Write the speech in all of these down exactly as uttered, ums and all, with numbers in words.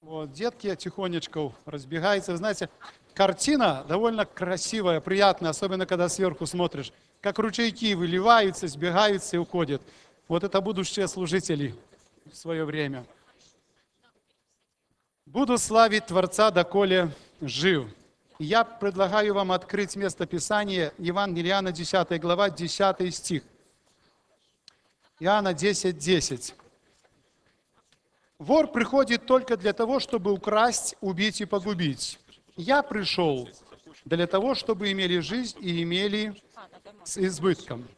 Вот, детки тихонечко разбегаются. Вы знаете, картина довольно красивая, приятная, особенно когда сверху смотришь. Как ручейки выливаются, сбегаются и уходят. Вот это будущие служители в свое время. «Буду славить Творца, доколе жив». Я предлагаю вам открыть место Писания, Евангелие Иоанна, десятая глава, десятый стих. Иоанна десять, десять. «Вор приходит только для того, чтобы украсть, убить и погубить. Я пришел для того, чтобы имели жизнь и имели с избытком».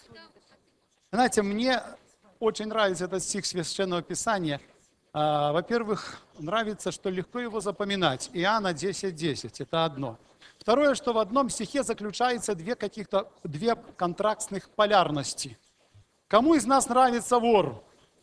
Знаете, мне очень нравится этот стих Священного Писания. Во-первых, нравится, что легко его запоминать. Иоанна десять, десять. Это одно. Второе, что в одном стихе заключается две каких-то, две контрастных полярности. Кому из нас нравится вор?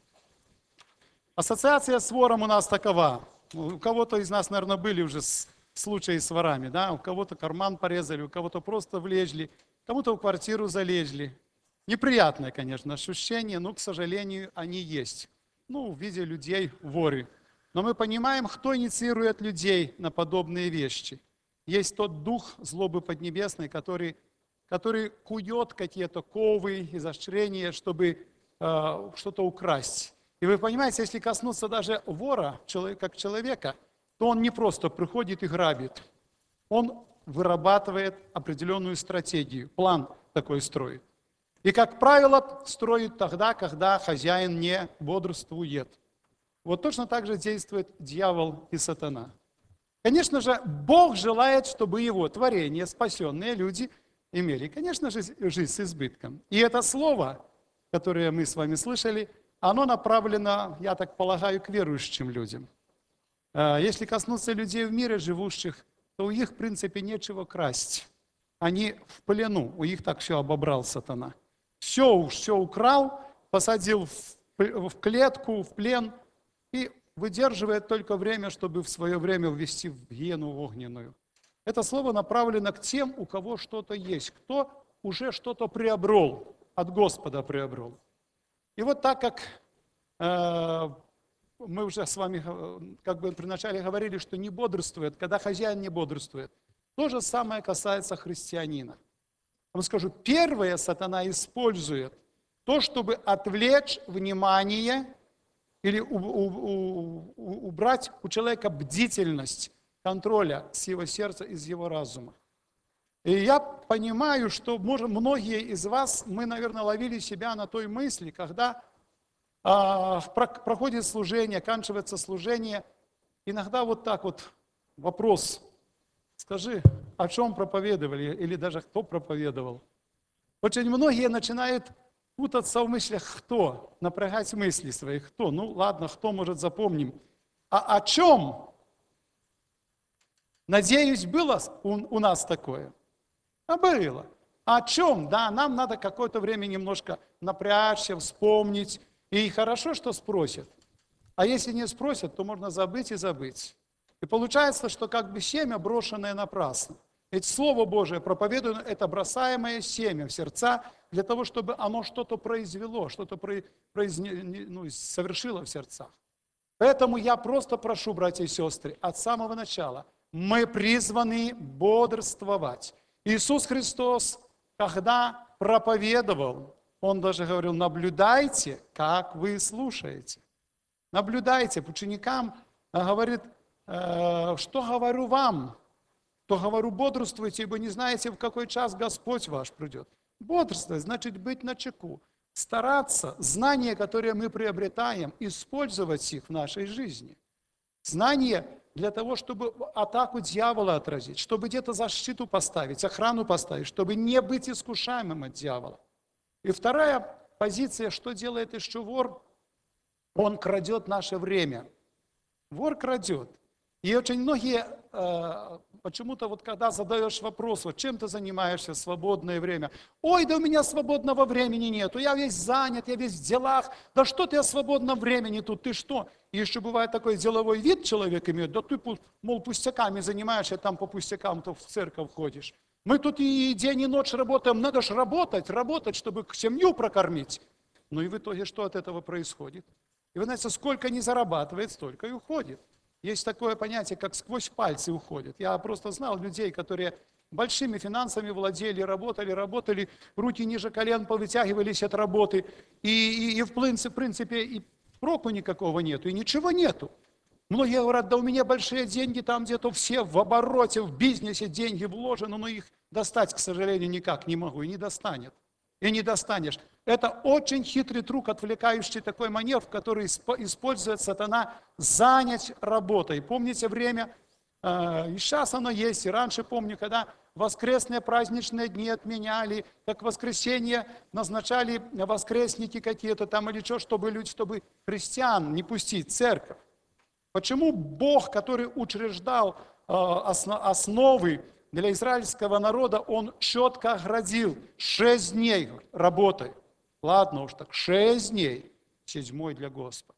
Ассоциация с вором у нас такова. У кого-то из нас, наверное, были уже случаи с ворами, да? У кого-то карман порезали, у кого-то просто влезли, кому-то в квартиру залезли. Неприятное, конечно, ощущение, но, к сожалению, они есть. Ну, в виде людей воры. Но мы понимаем, кто инициирует людей на подобные вещи. Есть тот дух злобы поднебесной, который, который кует какие-то ковы, изощрения, чтобы э, что-то украсть. И вы понимаете, если коснуться даже вора, как человека, то он не просто приходит и грабит. Он вырабатывает определенную стратегию, план такой строит. И, как правило, строит тогда, когда хозяин не бодрствует. Вот точно так же действует дьявол и сатана. Конечно же, Бог желает, чтобы его творение, спасенные люди, имели, конечно же, жизнь с избытком. И это слово, которое мы с вами слышали, оно направлено, я так полагаю, к верующим людям. Если коснуться людей в мире живущих, то у них, в принципе, нечего красть. Они в плену, у них так все обобрал сатана. Все, все украл, посадил в клетку, в плен и выдерживает только время, чтобы в свое время ввести в гиену огненную. Это слово направлено к тем, у кого что-то есть, кто уже что-то приобрел, от Господа приобрел. И вот так как э, мы уже с вами как бы при начале говорили, что не бодрствует, когда хозяин не бодрствует, то же самое касается христианина. Я вам скажу, первое сатана использует то, чтобы отвлечь внимание или у, у, у, убрать у человека бдительность, контроля с его сердца, из его разума. И я понимаю, что может, многие из вас, мы, наверное, ловили себя на той мысли, когда а, проходит служение, оканчивается служение, иногда вот так вот вопрос, скажи, о чем проповедовали, или даже кто проповедовал. Очень многие начинают путаться в мыслях, кто, напрягать мысли свои, кто. Ну ладно, кто, может, запомним. А о чем? Надеюсь, было у, у нас такое. А было. А о чем? Да, нам надо какое-то время немножко напрячься, вспомнить. И хорошо, что спросят. А если не спросят, то можно забыть и забыть. И получается, что как бы семя, брошенное напрасно. Ведь Слово Божие проповедует, это бросаемое семя в сердца, для того, чтобы оно что-то произвело, что-то произ... ну, совершило в сердцах. Поэтому я просто прошу, братья и сестры, от самого начала, мы призваны бодрствовать. Иисус Христос, когда проповедовал, Он даже говорил, наблюдайте, как вы слушаете. Наблюдайте, ученикам говорит, что говорю вам, то говорю, бодрствуйте, ибо не знаете, в какой час Господь ваш придет. Бодрствовать значит быть начеку, стараться, знания, которые мы приобретаем, использовать их в нашей жизни. Знания для того, чтобы атаку дьявола отразить, чтобы где-то защиту поставить, охрану поставить, чтобы не быть искушаемым от дьявола. И вторая позиция, что делает еще вор? Он крадет наше время. Вор крадет. И очень многие, э, почему-то вот когда задаешь вопрос, вот чем ты занимаешься в свободное время? Ой, да у меня свободного времени нету, я весь занят, я весь в делах. Да что ты о свободном времени тут, ты что? И еще бывает такой деловой вид человек имеет, да ты, мол, пустяками занимаешься, там по пустякам-то в церковь ходишь. Мы тут и день, и ночь работаем, надо же работать, работать, чтобы семью прокормить. Ну и в итоге что от этого происходит? И вы знаете, сколько не зарабатывает, столько и уходит. Есть такое понятие, как сквозь пальцы уходит. Я просто знал людей, которые большими финансами владели, работали, работали, руки ниже колен повытягивались от работы, и, и, и в принципе, в принципе и проку никакого нету, и ничего нету. Многие говорят, да у меня большие деньги, там где-то все в обороте, в бизнесе деньги вложены, но их достать, к сожалению, никак не могу, и не достанет. И не достанешь. Это очень хитрый трюк, отвлекающий такой маневр, который использует сатана занять работой. Помните время, и сейчас оно есть, и раньше помню, когда воскресные праздничные дни отменяли, как в воскресенье назначали воскресники какие-то там или что, чтобы люди, чтобы христиан не пустить в церковь. Почему Бог, который учреждал основы для израильского народа, Он четко оградил шесть дней работы. Ладно уж так, шесть дней, седьмой для Господа.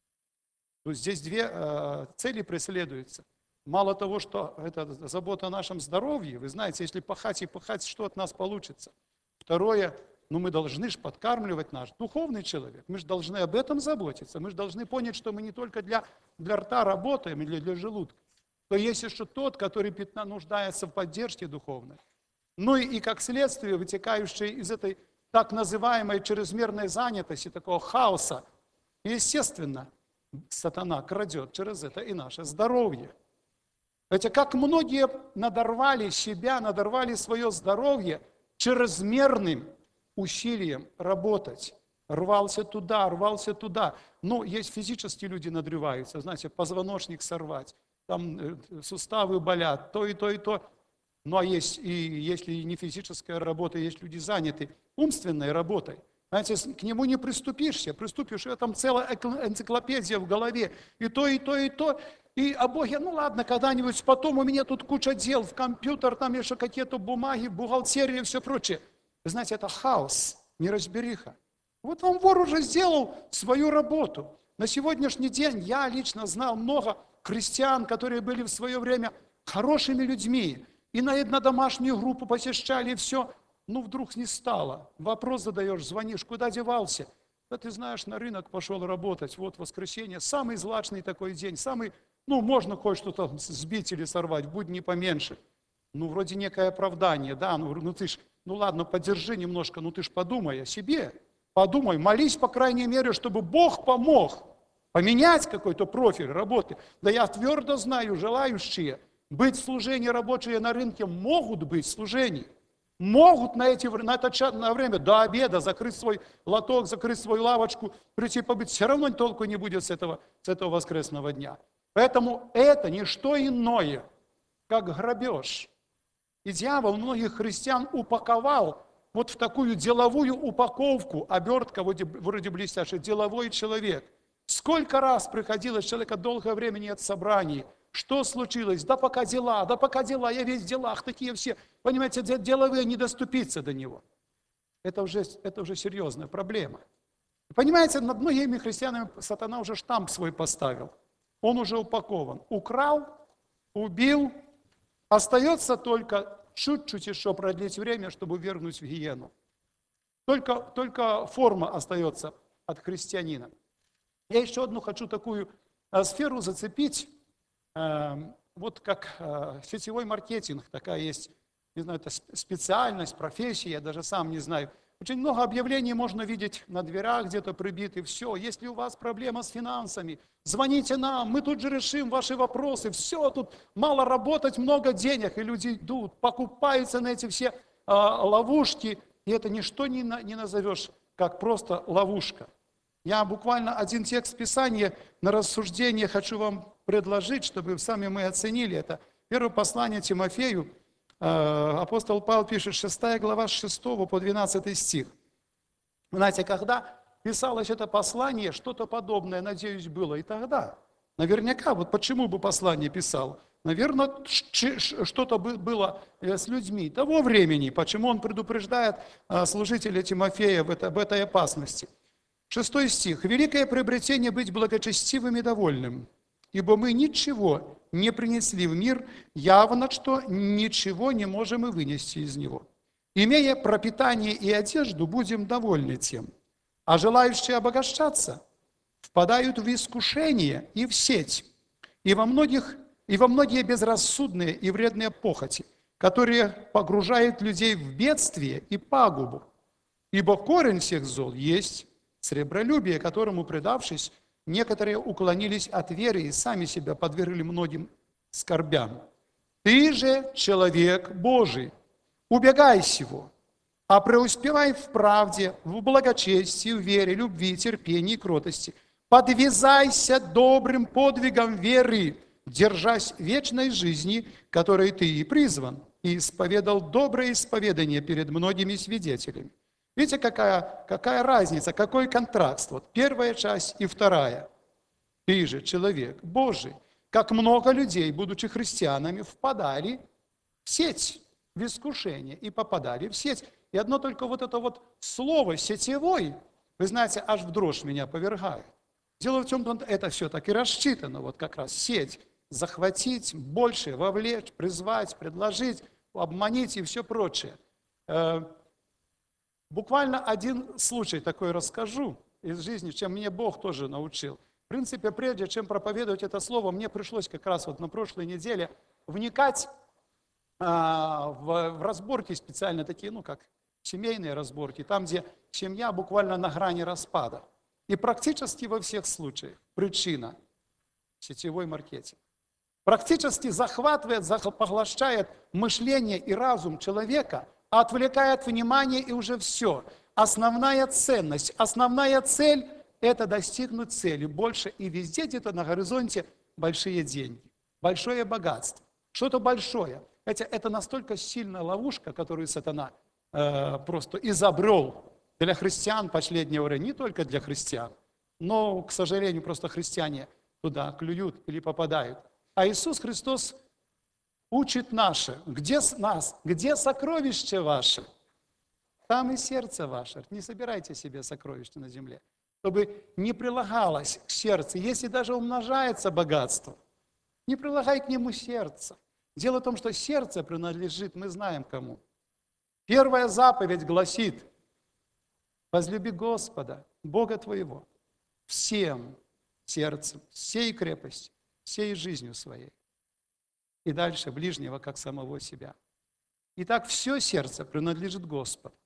То есть здесь две э, цели преследуются. Мало того, что это забота о нашем здоровье, вы знаете, если пахать и пахать, что от нас получится? Второе, ну мы должны же подкармливать наш духовный человек, мы же должны об этом заботиться, мы же должны понять, что мы не только для, для рта работаем или для желудка. То есть еще тот, который нуждается в поддержке духовной. Ну и, и как следствие, вытекающее из этой так называемой чрезмерной занятости, такого хаоса, естественно, сатана крадет через это и наше здоровье. Хотя как многие надорвали себя, надорвали свое здоровье чрезмерным усилием работать. Рвался туда, рвался туда. Ну, есть физические люди надрываются, знаете, позвоночник сорвать. Там суставы болят, то и то, и то. Ну, а есть, и если не физическая работа, есть люди заняты умственной работой. Знаете, к нему не приступишься, приступишь, и там целая энциклопедия в голове, и то, и то, и то. И о Боге, ну ладно, когда-нибудь, потом у меня тут куча дел, в компьютер, там еще какие-то бумаги, бухгалтерия и все прочее. Вы знаете, это хаос, неразбериха. Вот вам вор уже сделал свою работу. На сегодняшний день я лично знал много христиан, которые были в свое время хорошими людьми, и на, на домашнюю группу посещали, и все. Ну, вдруг не стало. Вопрос задаешь, звонишь, куда девался? Да ты знаешь, на рынок пошел работать, вот воскресенье, самый злачный такой день, самый, ну, можно кое-что-то сбить или сорвать, будь не поменьше. Ну, вроде некое оправдание, да, ну, ну ты ж, ну ладно, подержи немножко, ну ты ж подумай о себе, подумай, молись, по крайней мере, чтобы Бог помог поменять какой-то профиль работы. Да я твердо знаю, желающие быть в служении, рабочие на рынке, могут быть в служении. Могут на, эти, на это на время до обеда закрыть свой лоток, закрыть свою лавочку, прийти побыть. Все равно толку не будет с этого, с этого воскресного дня. Поэтому это не что иное, как грабеж. И дьявол многих христиан упаковал вот в такую деловую упаковку, обертка вроде, вроде блестящая, деловой человек. Сколько раз приходилось человека долгое время нет собраний. Что случилось? Да пока дела, да пока дела, я весь в делах, такие все. Понимаете, деловые, не доступиться до него. Это уже, это уже серьезная проблема. Понимаете, над многими христианами сатана уже штамп свой поставил. Он уже упакован. Украл, убил. Остается только чуть-чуть еще продлить время, чтобы ввергнуть в гиену. Только, только форма остается от христианина. Я еще одну хочу такую а, сферу зацепить. Вот как сетевой маркетинг, такая есть, не знаю, это специальность, профессия, я даже сам не знаю. Очень много объявлений можно видеть на дверях, где-то прибиты. Все, если у вас проблема с финансами, звоните нам, мы тут же решим ваши вопросы. Все, тут мало работать, много денег, и люди идут, покупаются на эти все а, ловушки, и это ничто не, на, не назовешь, как просто ловушка. Я буквально один текст Писания на рассуждение хочу вам предложить, чтобы сами мы оценили это. Первое послание Тимофею, апостол Павел пишет, шестая глава, с шестого по двенадцатый стих. Знаете, когда писалось это послание, что-то подобное, надеюсь, было и тогда. Наверняка, вот почему бы послание писал? Наверное, что-то было с людьми того времени, почему он предупреждает служителя Тимофея об этой опасности. Шестой стих. «Великое приобретение быть благочестивым и довольным, ибо мы ничего не принесли в мир, явно, что ничего не можем и вынести из него. Имея пропитание и одежду, будем довольны тем, а желающие обогащаться впадают в искушение и в сеть, и во многих, и во многие безрассудные и вредные похоти, которые погружают людей в бедствие и пагубу. Ибо корень всех зол есть сребролюбие, которому, предавшись, некоторые уклонились от веры и сами себя подвергли многим скорбям. Ты же человек Божий, убегай сего, а преуспевай в правде, в благочестии, в вере, любви, терпении и кротости. Подвязайся добрым подвигом веры, держась вечной жизни, которой ты и призван, и исповедал доброе исповедание перед многими свидетелями. Видите, какая, какая разница, какой контраст. Вот первая часть и вторая. Ты же человек Божий. Как много людей, будучи христианами, впадали в сеть, в искушение и попадали в сеть. И одно только вот это вот слово «сетевой», вы знаете, аж в дрожь меня повергает. Дело в том, что это все так и рассчитано, вот как раз сеть, захватить больше, вовлечь, призвать, предложить, обманить и все прочее. Буквально один случай такой расскажу из жизни, чем мне Бог тоже научил. В принципе, прежде чем проповедовать это слово, мне пришлось как раз вот на прошлой неделе вникать а, в, в разборки специально такие, ну как семейные разборки, там, где семья буквально на грани распада. И практически во всех случаях причина – сетевой маркетинг. Практически захватывает, поглощает мышление и разум человека, отвлекает внимание и уже все. Основная ценность, основная цель – это достигнуть цели больше. И везде где-то на горизонте большие деньги, большое богатство, что-то большое. Это, это настолько сильная ловушка, которую сатана э, просто изобрел для христиан последнего времени, не только для христиан, но, к сожалению, просто христиане туда клюют или попадают. А Иисус Христос учит наше, где нас, где сокровище ваше, там и сердце ваше. Не собирайте себе сокровища на земле, чтобы не прилагалось к сердцу. Если даже умножается богатство, не прилагай к нему сердце. Дело в том, что сердце принадлежит, мы знаем кому. Первая заповедь гласит: возлюби Господа, Бога твоего, всем сердцем, всей крепостью, всей жизнью своей. И дальше ближнего, как самого себя. Итак, все сердце принадлежит Господу.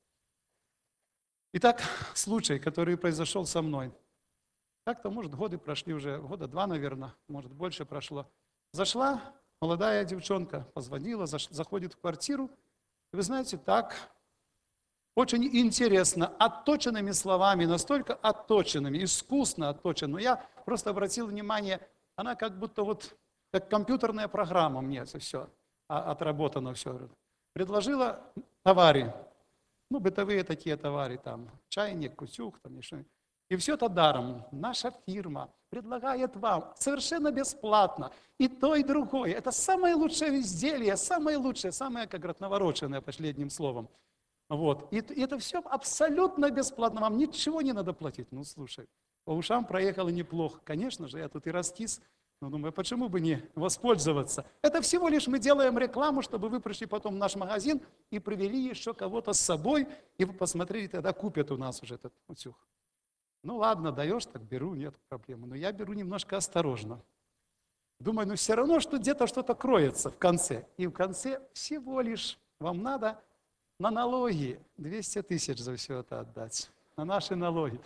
Итак, случай, который произошел со мной. Как-то, может, годы прошли уже, года два, наверное, может, больше прошло. Зашла молодая девчонка, позвонила, заходит в квартиру. И вы знаете, так, очень интересно, отточенными словами, настолько отточенными, искусно отточенными. Но я просто обратил внимание, она как будто вот, как компьютерная программа мне это все отработано все. Предложила товары, ну, бытовые такие товары, там, чайник, утюг, там, еще. И все это даром. Наша фирма предлагает вам совершенно бесплатно и то, и другое. Это самое лучшее изделие, самое лучшее, самое, как говорят, навороченное, последним словом. Вот. И, и это все абсолютно бесплатно, вам ничего не надо платить. Ну, слушай, по ушам проехало неплохо. Конечно же, я тут и раскис, но думаю, почему бы не воспользоваться? Это всего лишь мы делаем рекламу, чтобы вы пришли потом в наш магазин и привели еще кого-то с собой, и вы посмотрели, тогда купят у нас уже этот утюг. Ну ладно, даешь, так беру, нет проблемы. Но я беру немножко осторожно. Думаю, ну все равно, что где-то что-то кроется в конце. И в конце всего лишь вам надо на налоги двести тысяч за все это отдать. На наши налоги.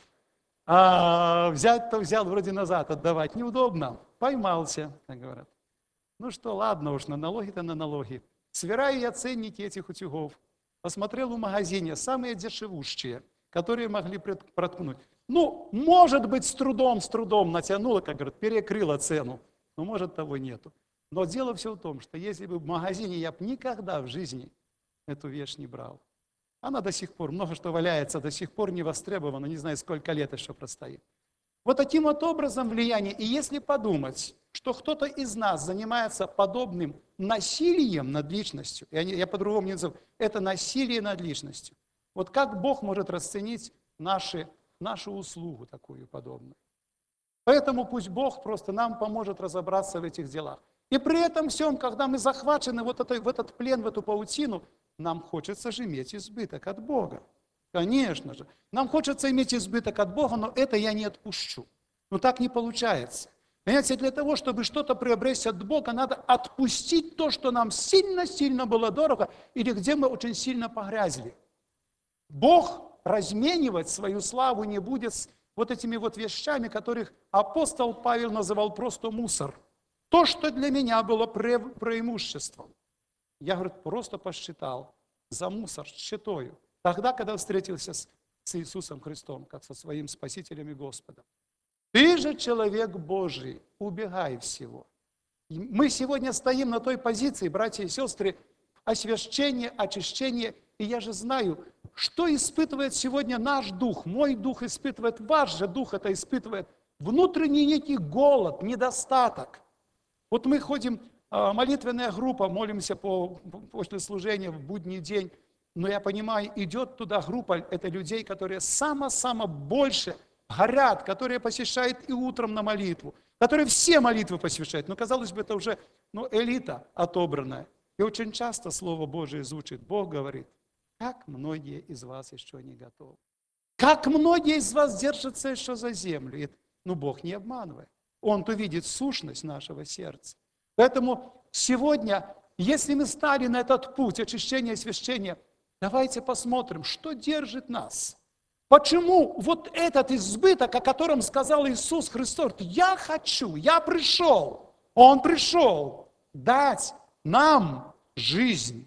А взять-то взял, вроде назад отдавать неудобно. Поймался, так говорят. Ну что, ладно уж, на налоги-то на налоги. Сверяю я ценники этих утюгов. Посмотрел в магазине, самые дешевущие, которые могли проткнуть. Ну, может быть, с трудом, с трудом натянула, как говорят, перекрыла цену. Но может того нету. Но дело все в том, что если бы в магазине я бы никогда в жизни эту вещь не брал. Она до сих пор, много что валяется, до сих пор не востребована, не знаю, сколько лет еще простоит. Вот таким вот образом влияние. И если подумать, что кто-то из нас занимается подобным насилием над личностью, я, я по-другому не назову, это насилие над личностью. Вот как Бог может расценить наши, нашу услугу такую подобную? Поэтому пусть Бог просто нам поможет разобраться в этих делах. И при этом всем, когда мы захвачены вот этой, в этот плен, в эту паутину, нам хочется же иметь избыток от Бога. Конечно же. Нам хочется иметь избыток от Бога, но это я не отпущу. Но так не получается. Понимаете, для того, чтобы что-то приобрести от Бога, надо отпустить то, что нам сильно-сильно было дорого, или где мы очень сильно погрязли. Бог разменивать свою славу не будет с вот этими вот вещами, которых апостол Павел называл просто мусор. То, что для меня было пре преимуществом, я, говорит, просто посчитал за мусор, считаю. Тогда, когда встретился с, с Иисусом Христом, как со своим Спасителем и Господом. Ты же человек Божий, убегай всего. И мы сегодня стоим на той позиции, братья и сестры, освящение, очищение. И я же знаю, что испытывает сегодня наш дух, мой дух испытывает, ваш же дух это испытывает. Внутренний некий голод, недостаток. Вот мы ходим, молитвенная группа, молимся по, после служения в будний день. Но я понимаю, идет туда группа, это людей, которые само-само больше горят, которые посещают и утром на молитву, которые все молитвы посвящают. Но, казалось бы, это уже ну, элита отобранная. И очень часто Слово Божие звучит. Бог говорит, как многие из вас еще не готовы. Как многие из вас держатся еще за землю. И, ну, Бог не обманывает. Он-то видит сущность нашего сердца. Поэтому сегодня, если мы стали на этот путь очищения и освящения, давайте посмотрим, что держит нас. Почему вот этот избыток, о котором сказал Иисус Христос, я хочу, я пришел, Он пришел дать нам жизнь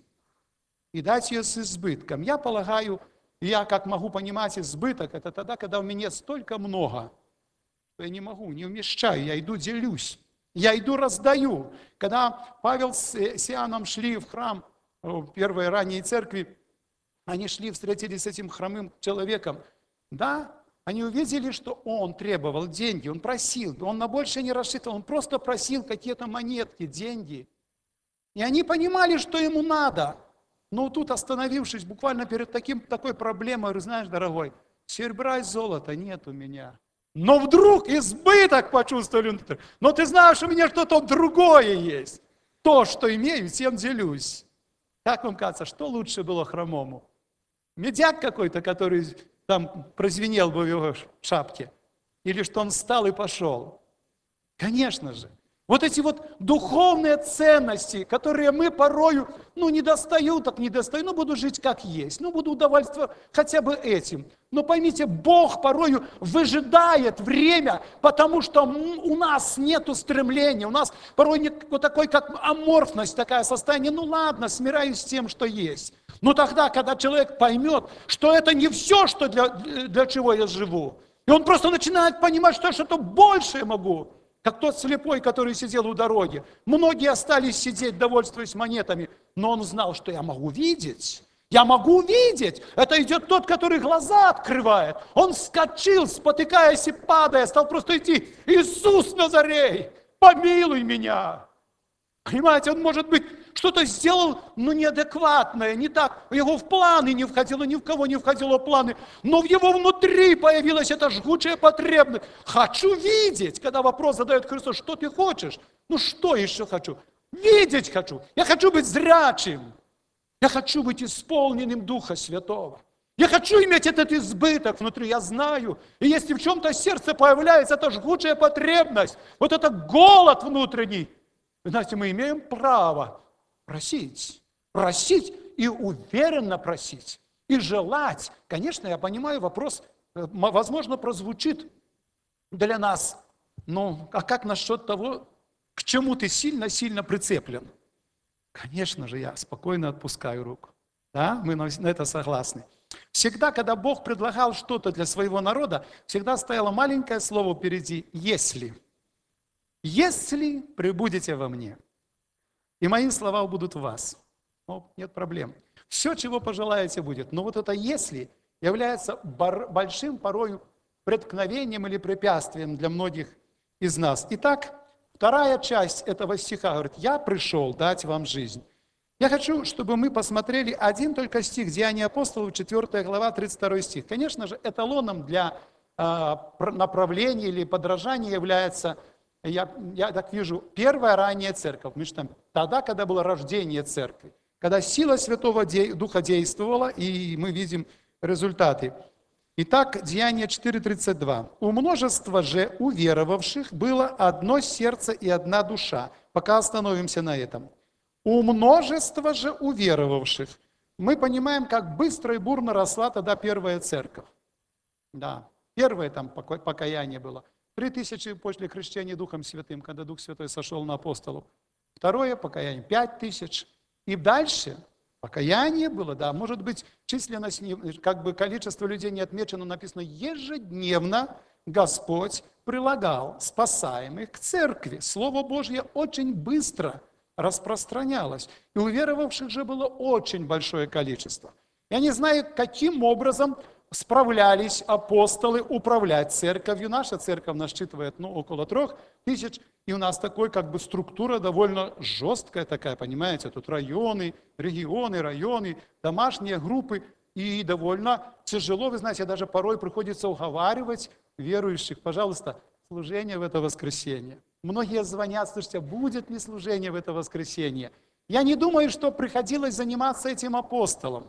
и дать ее с избытком. Я полагаю, я как могу понимать избыток, это тогда, когда у меня столько много, что я не могу, не умещаю, я иду делюсь, я иду раздаю. Когда Павел с Иоанном шли в храм, в первой ранней церкви, они шли, встретились с этим хромым человеком. Да, они увидели, что он требовал деньги, он просил, он на больше не рассчитывал, он просто просил какие-то монетки, деньги. И они понимали, что ему надо. Но тут, остановившись буквально перед таким, такой проблемой, говорю, знаешь, дорогой, серебра и золота нет у меня. Но вдруг избыток почувствовали. Но ты знаешь, у меня что-то другое есть. То, что имею, тем делюсь. Как вам кажется, что лучше было хромому? Медяк какой-то, который там прозвенел бы в его шапке? Или что он встал и пошел? Конечно же. Вот эти вот духовные ценности, которые мы порою, ну, не достаю, так не достаю, ну, буду жить как есть, ну, буду удовольствоваться хотя бы этим. Но поймите, Бог порою выжидает время, потому что у нас нет стремления, у нас порой нет вот такой, как аморфность, такое состояние, ну, ладно, смираюсь с тем, что есть. Но тогда, когда человек поймет, что это не все, что для, для чего я живу, и он просто начинает понимать, что я что-то большее могу, как тот слепой, который сидел у дороги. Многие остались сидеть, довольствуясь монетами, но он знал, что я могу видеть. Я могу видеть. Это идет тот, который глаза открывает. Он вскочил, спотыкаясь и падая, стал просто идти. Иисус Назарей, помилуй меня. Понимаете, он, может быть, что-то сделал, но неадекватное, не так. Его в планы не входило, ни в кого не входило в планы. Но в его внутри появилась эта жгучая потребность. Хочу видеть, когда вопрос задает Христос, что ты хочешь? Ну что еще хочу? Видеть хочу. Я хочу быть зрячим. Я хочу быть исполненным Духа Святого. Я хочу иметь этот избыток внутри, я знаю. И если в чем-то сердце появляется эта жгучая потребность, вот этот голод внутренний, знаете, мы имеем право просить, просить и уверенно просить, и желать. Конечно, я понимаю, вопрос, возможно, прозвучит для нас, но а как насчет того, к чему ты сильно-сильно прицеплен? Конечно же, я спокойно отпускаю руку. Да, мы на это согласны. Всегда, когда Бог предлагал что-то для своего народа, всегда стояло маленькое слово впереди «если». Если пребудете во мне, и мои слова будут в вас, ну, нет проблем. Все, чего пожелаете, будет. Но вот это «если» является большим порою преткновением или препятствием для многих из нас. Итак, вторая часть этого стиха говорит, «Я пришел дать вам жизнь». Я хочу, чтобы мы посмотрели один только стих, Деяния апостолов, четвёртая глава, тридцать второй стих. Конечно же, эталоном для э, направления или подражания является, я, я так вижу, первая ранняя церковь. Мы считаем, тогда, когда было рождение церкви, когда сила Святого Духа действовала, и мы видим результаты. Итак, Деяние четыре тридцать два. «У множества же уверовавших было одно сердце и одна душа». Пока остановимся на этом. «У множества же уверовавших». Мы понимаем, как быстро и бурно росла тогда первая церковь. Да, первое там покаяние было. Три тысячи после крещения Духом Святым, когда Дух Святой сошел на апостолов. Второе покаяние, пять тысяч. И дальше покаяние было, да, может быть, численность, как бы количество людей не отмечено, написано, ежедневно Господь прилагал спасаемых к церкви. Слово Божье очень быстро распространялось. И уверовавших же было очень большое количество. Я не знаю, каким образом справлялись апостолы управлять церковью. Наша церковь насчитывает ну, около трех тысяч, и у нас такой как бы структура довольно жесткая такая, понимаете, тут районы, регионы, районы, домашние группы, и довольно тяжело, вы знаете, даже порой приходится уговаривать верующих, пожалуйста, служение в это воскресенье. Многие звонят, слушайте, будет ли служение в это воскресенье? Я не думаю, что приходилось заниматься этим апостолам.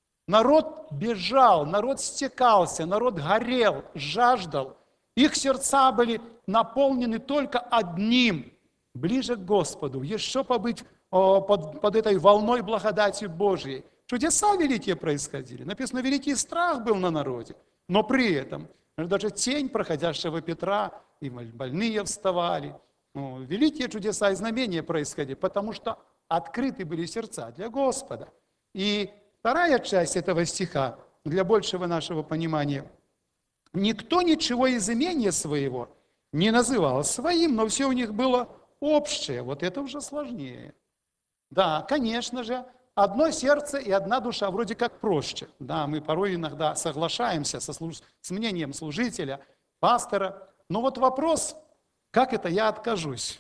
Народ бежал, народ стекался, народ горел, жаждал. Их сердца были наполнены только одним, ближе к Господу, еще побыть о, под, под этой волной благодати Божьей. Чудеса великие происходили. Написано, великий страх был на народе. Но при этом даже тень проходящего Петра, и больные вставали. Ну, великие чудеса и знамения происходили, потому что открыты были сердца для Господа. И вторая часть этого стиха, для большего нашего понимания. «Никто ничего из имения своего не называл своим, но все у них было общее». Вот это уже сложнее. Да, конечно же, одно сердце и одна душа, вроде как проще. Да, мы порой иногда соглашаемся со служ... с мнением служителя, пастора. Но вот вопрос, как это я откажусь?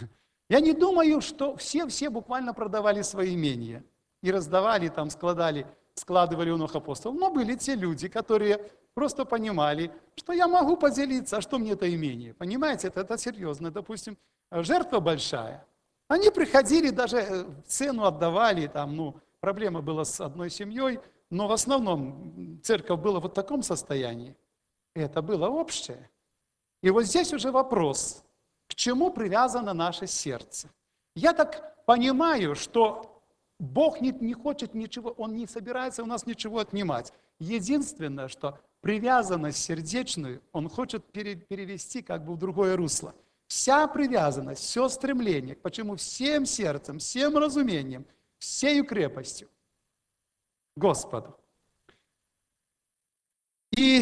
Я не думаю, что все-все буквально продавали свои имения. И раздавали, там, складали, складывали у ног апостолов. Но были те люди, которые просто понимали, что я могу поделиться, а что мне это имение? Понимаете, это, это серьезно. Допустим, жертва большая. Они приходили, даже цену отдавали, там, ну, проблема была с одной семьей, но в основном церковь была вот в таком состоянии. Это было общее. И вот здесь уже вопрос, к чему привязано наше сердце? Я так понимаю, что Бог не, не хочет ничего, Он не собирается у нас ничего отнимать. Единственное, что привязанность сердечную Он хочет пере, перевести как бы в другое русло. Вся привязанность, все стремление, почему всем сердцем, всем разумением, всею крепостью Господу. И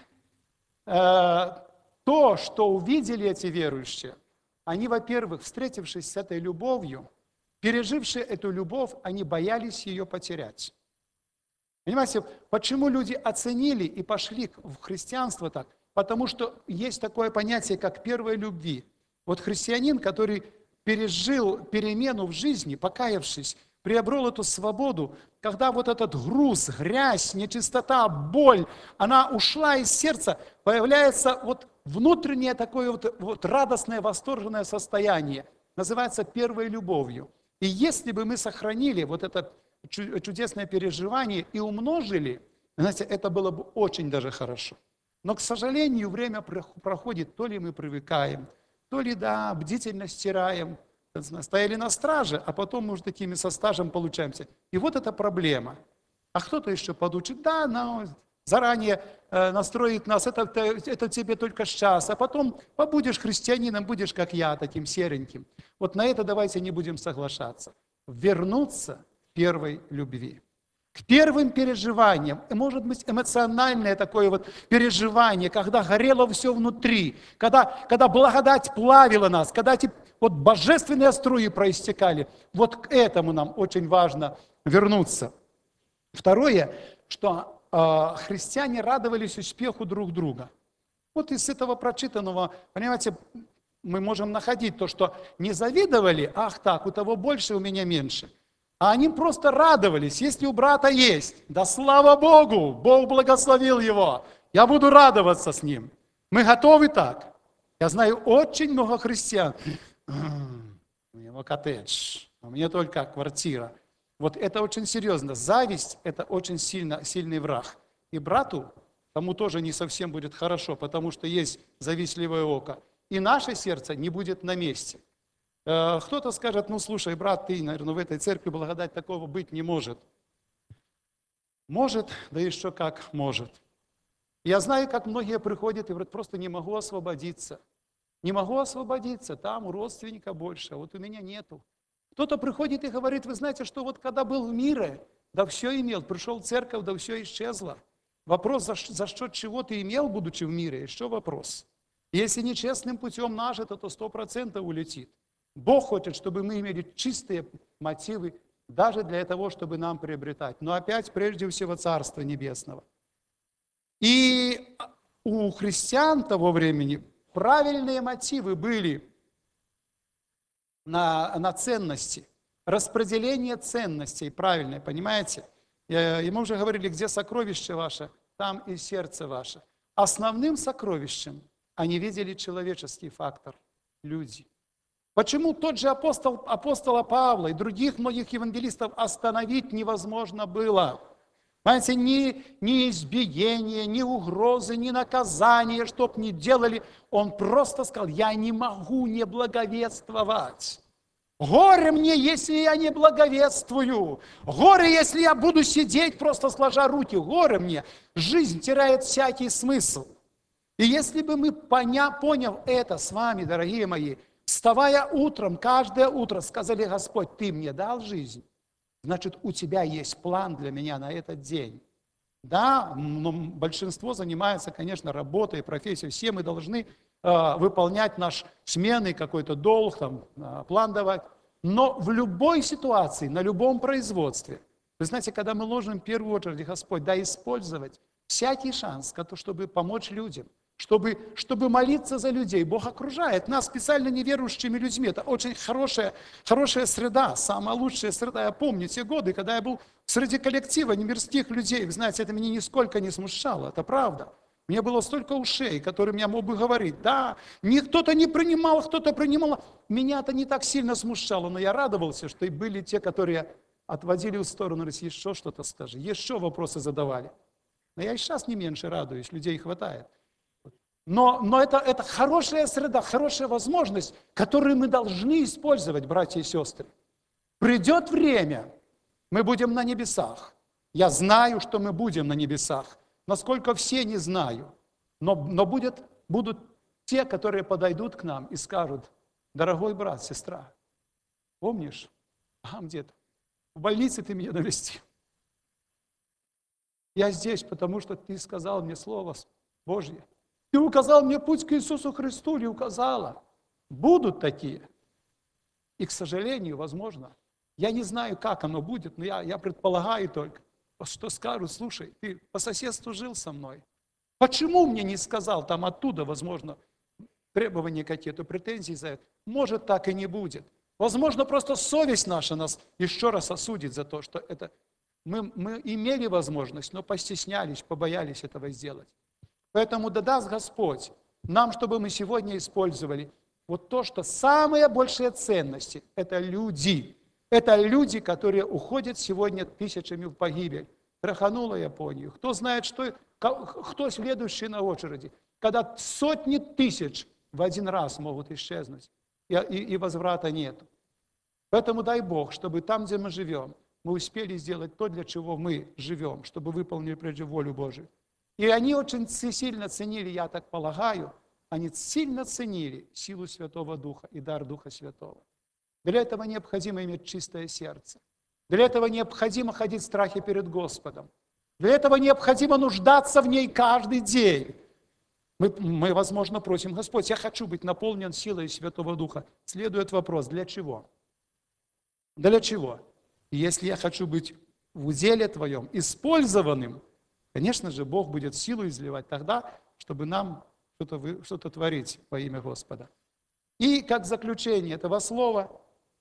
э, то, что увидели эти верующие, они, во-первых, встретившись с этой любовью, пережившие эту любовь, они боялись ее потерять. Понимаете, почему люди оценили и пошли в христианство так? Потому что есть такое понятие, как первой любви. Вот христианин, который пережил перемену в жизни, покаявшись, приобрел эту свободу, когда вот этот груз, грязь, нечистота, боль, она ушла из сердца, появляется вот внутреннее такое вот, вот радостное, восторженное состояние, называется первой любовью. И если бы мы сохранили вот это чудесное переживание и умножили, знаете, это было бы очень даже хорошо. Но, к сожалению, время проходит, то ли мы привыкаем, то ли, да, бдительность стираем, стояли на страже, а потом мы уже такими со стажем получаемся. И вот эта проблема. А кто-то еще подучит, да, но заранее э, настроит нас, это, это тебе только сейчас, а потом побудешь христианином, будешь как я, таким сереньким. Вот на это давайте не будем соглашаться. Вернуться к первой любви. К первым переживаниям, может быть, эмоциональное такое вот переживание, когда горело все внутри, когда, когда благодать плавила нас, когда эти вот божественные струи проистекали. Вот к этому нам очень важно вернуться. Второе, что э, христиане радовались успеху друг друга. Вот из этого прочитанного, понимаете, мы можем находить то, что не завидовали, ах так, у того больше, у меня меньше. А они просто радовались, если у брата есть. Да слава Богу, Бог благословил его. Я буду радоваться с ним. Мы готовы так. Я знаю очень много христиан. У него коттедж, а у меня только квартира. Вот это очень серьезно. Зависть – это очень сильно, сильный враг. И брату тому тоже не совсем будет хорошо, потому что есть завистливое око. И наше сердце не будет на месте. Кто-то скажет: ну слушай, брат, ты, наверное, в этой церкви благодать такого быть не может. Может, да еще как может. Я знаю, как многие приходят и говорят: просто не могу освободиться. Не могу освободиться, там у родственника больше, а вот у меня нету. Кто-то приходит и говорит: вы знаете, что вот когда был в мире, да все имел, пришел в церковь, да все исчезло. Вопрос, за, за счет чего ты имел, будучи в мире, еще вопрос. Если нечестным путем нажито, то сто процентов улетит. Бог хочет, чтобы мы имели чистые мотивы, даже для того, чтобы нам приобретать. Но опять, прежде всего, Царство Небесного. И у христиан того времени правильные мотивы были на, на ценности. Распределение ценностей правильное, понимаете? И мы уже говорили, где сокровище ваше, там и сердце ваше. Основным сокровищем они видели человеческий фактор, люди. Почему тот же апостол, апостола Павла и других многих евангелистов остановить невозможно было? Понимаете, ни, ни избиение, ни угрозы, ни наказание, чтоб ни делали. Он просто сказал: я не могу не благовествовать. Горе мне, если я не благовествую. Горе, если я буду сидеть, просто сложа руки. Горе мне. Жизнь теряет всякий смысл. И если бы мы, поня, поняв это с вами, дорогие мои, вставая утром, каждое утро сказали: Господь, Ты мне дал жизнь, значит, у Тебя есть план для меня на этот день. Да, но большинство занимается, конечно, работой, профессией. Все мы должны э, выполнять наш сменный какой-то долг, там, э, план давать. Но в любой ситуации, на любом производстве, вы знаете, когда мы ложим в первую очередь: Господь, дай использовать всякий шанс, чтобы помочь людям, чтобы, чтобы молиться за людей. Бог окружает нас специально неверующими людьми. Это очень хорошая, хорошая среда, самая лучшая среда. Я помню те годы, когда я был среди коллектива немирских людей. Вы знаете, это меня нисколько не смущало, это правда. У меня было столько ушей, которым я мог бы говорить: да, не, кто-то не принимал, кто-то принимал. Меня это не так сильно смущало, но я радовался, что и были те, которые отводили в сторону, говорили: еще что-то скажи, еще вопросы задавали. Но я и сейчас не меньше радуюсь, людей хватает. Но, но это, это хорошая среда, хорошая возможность, которую мы должны использовать, братья и сестры. Придет время, мы будем на небесах. Я знаю, что мы будем на небесах. Насколько все, не знаю. Но, но будет, будут те, которые подойдут к нам и скажут: дорогой брат, сестра, помнишь, там где-то, в больнице ты меня навестил. Я здесь, потому что ты сказал мне слово Божье. Ты указал мне путь к Иисусу Христу, или указала. Будут такие. И, к сожалению, возможно, я не знаю, как оно будет, но я, я предполагаю только, что скажут: слушай, ты по соседству жил со мной. Почему мне не сказал там оттуда, возможно, требования какие-то, претензии за это? Может, так и не будет. Возможно, просто совесть наша нас еще раз осудит за то, что это мы, мы имели возможность, но постеснялись, побоялись этого сделать. Поэтому да даст Господь нам, чтобы мы сегодня использовали вот то, что самые большие ценности – это люди. Это люди, которые уходят сегодня тысячами в погибель. Тряханула Японию. Кто знает, что, кто следующий на очереди. Когда сотни тысяч в один раз могут исчезнуть, и, и, и возврата нет. Поэтому дай Бог, чтобы там, где мы живем, мы успели сделать то, для чего мы живем, чтобы выполнили прежде волю Божию. И они очень сильно ценили, я так полагаю, они сильно ценили силу Святого Духа и дар Духа Святого. Для этого необходимо иметь чистое сердце. Для этого необходимо ходить в страхе перед Господом. Для этого необходимо нуждаться в ней каждый день. Мы, мы, возможно, просим: Господь, я хочу быть наполнен силой Святого Духа. Следует вопрос: для чего? Для чего? И если я хочу быть в уделе Твоем использованным, конечно же, Бог будет силу изливать тогда, чтобы нам что-то, что-то творить во имя Господа. И как заключение этого слова,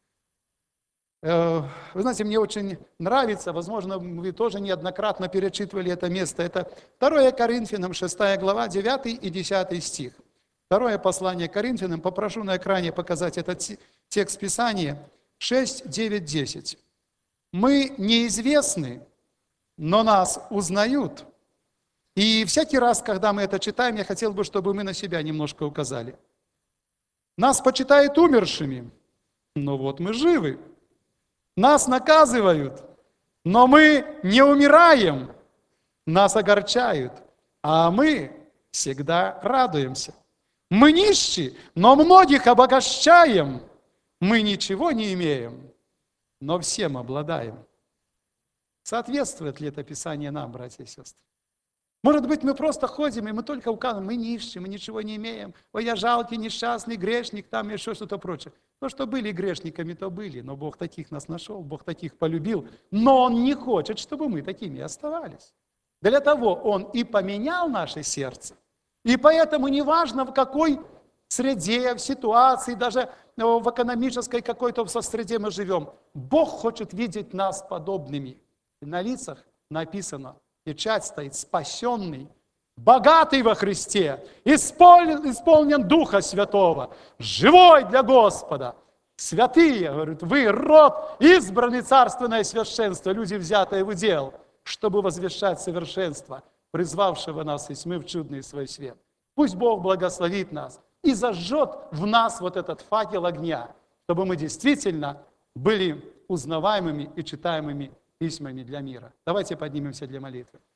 э, вы знаете, мне очень нравится, возможно, вы тоже неоднократно перечитывали это место, это второе Коринфянам, шестая глава, девятый и десятый стих. Второе послание Коринфянам, попрошу на экране показать этот текст Писания, шесть, девять, десять. «Мы неизвестны, но нас узнают, И всякий раз, когда мы это читаем, я хотел бы, чтобы мы на себя немножко указали. Нас почитают умершими, но вот мы живы. Нас наказывают, но мы не умираем. Нас огорчают, а мы всегда радуемся. Мы нищие, но многих обогащаем. Мы ничего не имеем, но всем обладаем. Соответствует ли это Писание нам, братья и сестры? Может быть, мы просто ходим, и мы только указываем, мы нищие, мы ничего не имеем. Ой, я жалкий, несчастный, грешник, там еще что-то прочее. То, что были грешниками, то были, но Бог таких нас нашел, Бог таких полюбил. Но Он не хочет, чтобы мы такими оставались. Для того Он и поменял наше сердце. И поэтому неважно, в какой среде, в ситуации, даже в экономической какой-то среде мы живем, Бог хочет видеть нас подобными. И на лицах написано, печать стоит, спасенный, богатый во Христе, исполнен, исполнен Духа Святого, живой для Господа. Святые, говорят, вы род, избранный царственное священство, люди, взятые в удел, чтобы возвещать совершенство, призвавшего нас из тьмы в чудный свой свет. Пусть Бог благословит нас и зажжет в нас вот этот факел огня, чтобы мы действительно были узнаваемыми и читаемыми письмами для мира. Давайте поднимемся для молитвы.